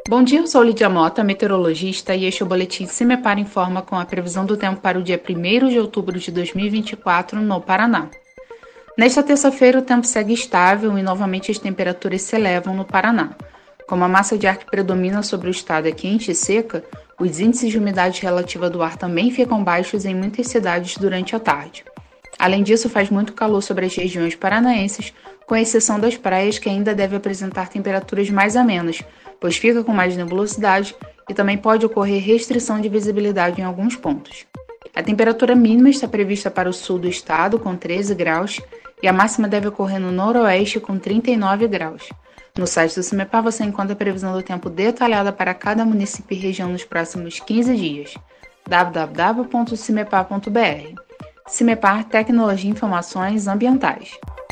Bom dia, eu sou Lídia Mota, meteorologista, e este é o Boletim CIMEPAR Informa com a previsão do tempo para o dia 1º de outubro de 2024 no Paraná. Nesta terça-feira, o tempo segue estável e novamente as temperaturas se elevam no Paraná. Como a massa de ar que predomina sobre o estado é quente e seca, os índices de umidade relativa do ar também ficam baixos em muitas cidades durante a tarde. Além disso, faz muito calor sobre as regiões paranaenses, com exceção das praias que ainda devem apresentar temperaturas mais amenas, pois fica com mais nebulosidade e também pode ocorrer restrição de visibilidade em alguns pontos. A temperatura mínima está prevista para o sul do estado, com 13 graus, e a máxima deve ocorrer no noroeste, com 39 graus. No site do CIMEPAR você encontra a previsão do tempo detalhada para cada município e região nos próximos 15 dias. www.cimepar.br. CIMEPAR Tecnologia e Informações Ambientais.